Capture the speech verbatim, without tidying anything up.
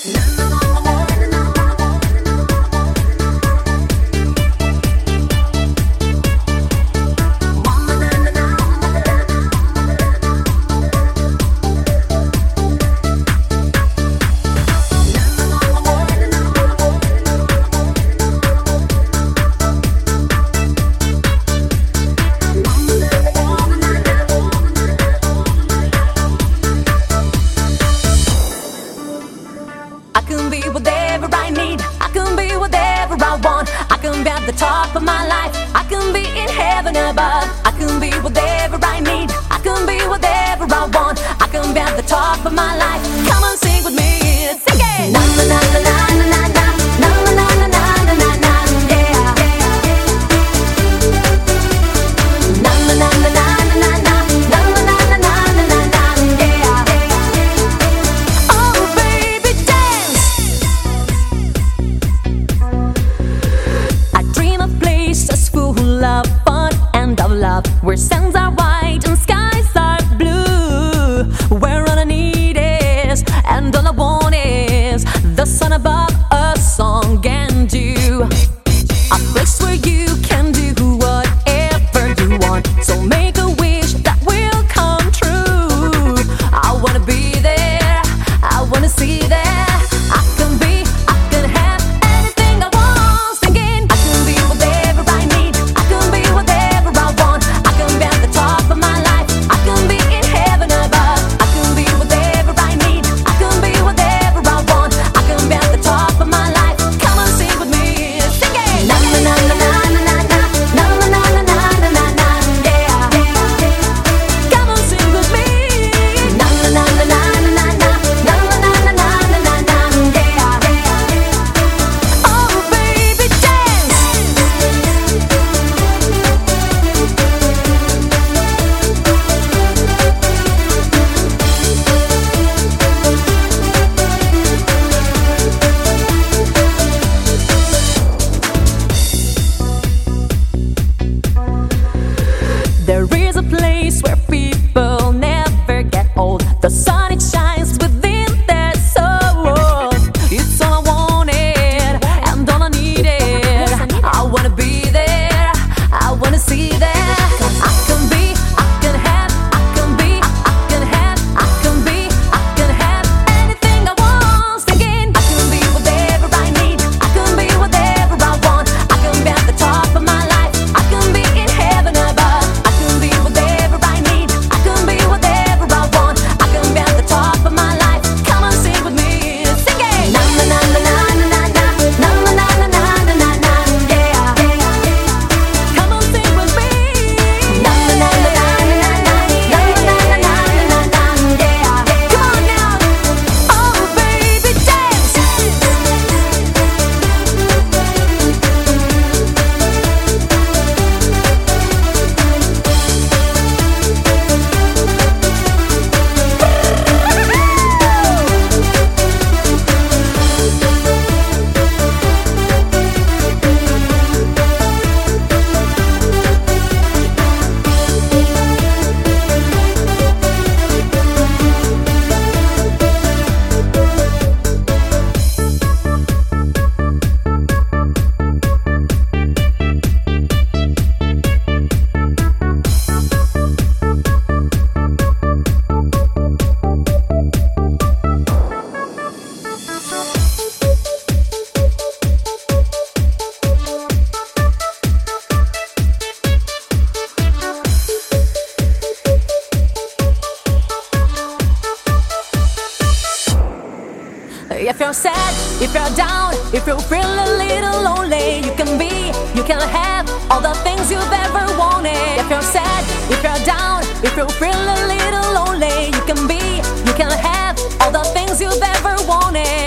The top of my life, I can be in heaven above. I can be whatever I need. I can be whatever I want. I can be at the top of my life. Come on, sing with me, sing it. Na na na na na na na na na na na na na na yeah. Na na na na na na na na na na na na na yeah. Oh baby, dance. Places full of fun and of love, where sands are white and skies are blue, where all I need is and all I want is the sun above, a song and you. A place where you can do whatever you want, so make a wish that will come true. I wanna be there, I wanna see there. I can be, I can have anything I want. Singing, I can be whatever I need. I can be whatever I want. I can be at the top of my life. I can be in heaven above. I can be whatever I need. I can be whatever I want. I can be at the top of my life. Come on, sing with me, sing it. Na na na na na na na na na na na na na na yeah. Come on, sing with me. Na na na na na na na na na na na na na yeah. Oh baby, dance. There is a place where people never get old. The sun, it shines within their soul. It's all I wanted and all I needed. I wanna be there, I wanna see there. I can be, I can have, I can be, I can have, I can be, I can have anything I want. Singing, I can be whatever I need. I can be whatever I want. I can be at the top of my life. I can be in heaven above. I can be whatever I need. I can be whatever I want. I can be at the top of my life. Come on, sing with me, sing it. Na na na na na na na na na na na na na na yeah. Come on, sing with me. Na na na na na na na na na na na yeah. Come on now. Oh baby, dance. If you're sad, if you're down, if you feel a little lonely, you can be, you can have all the things you've ever wanted. If you're sad, if you're down, if you feel a little lonely, you can be, you can have all the things you've ever wanted.